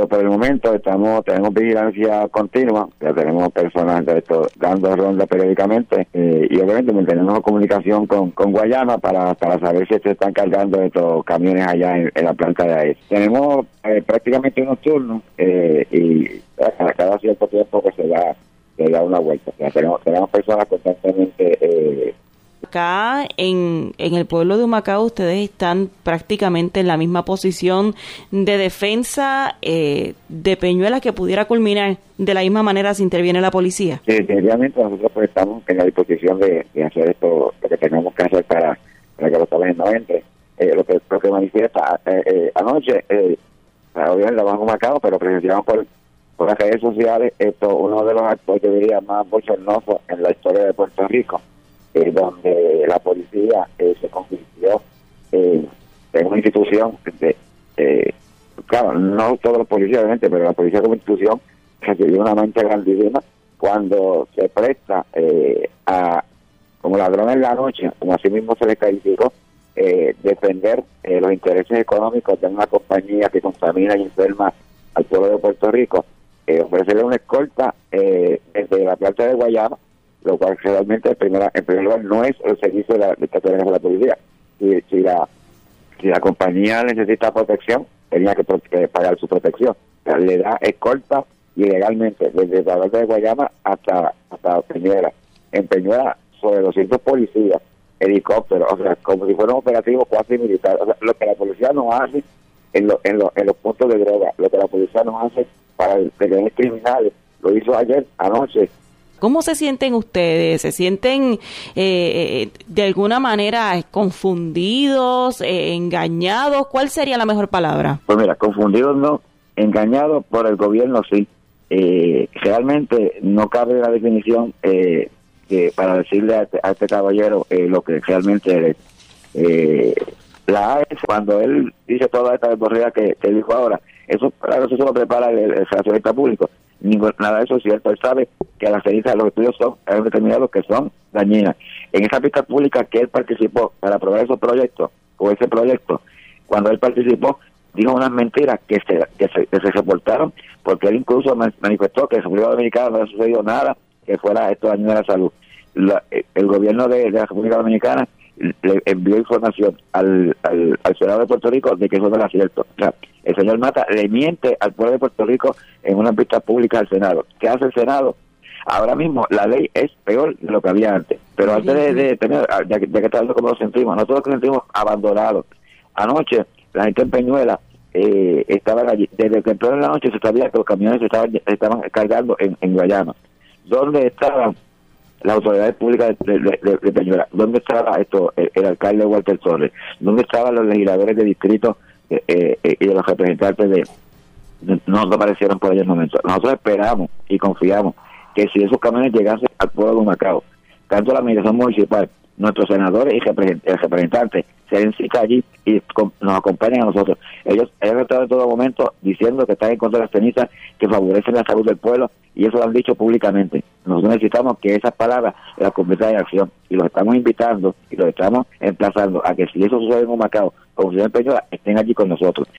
Pero por el momento tenemos vigilancia continua, ya tenemos personas dando ronda periódicamente y obviamente mantenemos comunicación con Guayama para saber si se están cargando estos camiones allá en la planta de AES. Tenemos prácticamente unos turnos y cada cierto tiempo que se da una vuelta. O sea, tenemos personas constantemente. Acá en el pueblo de Humacao ustedes están prácticamente en la misma posición de defensa de Peñuelas, que pudiera culminar de la misma manera si interviene la policía. Sí, definitivamente nosotros pues estamos en la disposición de hacer esto, lo que tengamos que hacer para que los jóvenes no entren. Lo que manifiesta anoche, obviamente lo van a Humacao, pero presenciamos por las redes sociales uno de los actos, yo diría, más bochornosos en la historia de Puerto Rico, donde la policía se convirtió en una institución claro, no todos los policías obviamente, pero la policía como institución recibió una mancha grandísima cuando se presta como ladrón en la noche, como así mismo se le calificó, defender los intereses económicos de una compañía que contamina y enferma al pueblo de Puerto Rico, ofrecerle una escolta desde la planta de Guayama, lo cual realmente en primer lugar no es el servicio de la policía. Si la compañía necesita protección, tenía que pagar su protección. O sea, le da escolta ilegalmente desde la planta de Guayama hasta Peñuelas. En Peñuelas, sobre 200 policías, helicópteros, o sea, como si fuera un operativo cuasi militar. O sea, lo que la policía no hace en los puntos de droga, lo que la policía no hace para detener criminales, lo hizo anoche. ¿Cómo se sienten ustedes? ¿Se sienten de alguna manera confundidos, engañados? ¿Cuál sería la mejor palabra? Pues mira, confundidos no, engañados por el gobierno sí. Realmente no cabe la definición para decirle a este caballero lo que realmente la AES, cuando él dice toda esta desborrida que dijo ahora, eso se lo prepara el relacionista público. Nada de eso es cierto. Él sabe que las cenizas de los estudios hay determinados que son dañinas. En esa pista pública que él participó para aprobar esos proyectos, o ese proyecto, cuando él participó, dijo unas mentiras que se reportaron, porque él incluso manifestó que en República Dominicana no había sucedido nada que fuera esto dañino a la salud. El gobierno de la República Dominicana le envió información al Senado de Puerto Rico de que eso no era cierto. O sea, el señor Mata le miente al pueblo de Puerto Rico en una pista pública al Senado. ¿Qué hace el Senado? Ahora mismo la ley es peor de lo que había antes. Pero antes de tener, ya que está hablando cómo nos sentimos, nosotros nos sentimos abandonados. Anoche, la gente en Peñuelas estaban allí. Desde que entró en la noche se sabía que los camiones estaban cargando en Guayama. ¿Dónde estaban las autoridades públicas de Peñuelas? ¿Dónde estaba el alcalde Walter Torres? ¿Dónde estaban los legisladores de distrito y de los representantes no aparecieron por aquel momento? Nosotros esperamos y confiamos que si esos camiones llegasen al pueblo de Humacao, tanto la administración municipal, nuestros senadores y representantes se den cita allí y nos acompañen a nosotros. Ellos han estado en todo momento diciendo que están en contra de las cenizas que favorecen la salud del pueblo, y eso lo han dicho públicamente. Nosotros necesitamos que esas palabras las conviertan en acción, y los estamos invitando y los estamos emplazando a que si eso sucede en Humacao, como sucede en Peñuelas, estén allí con nosotros.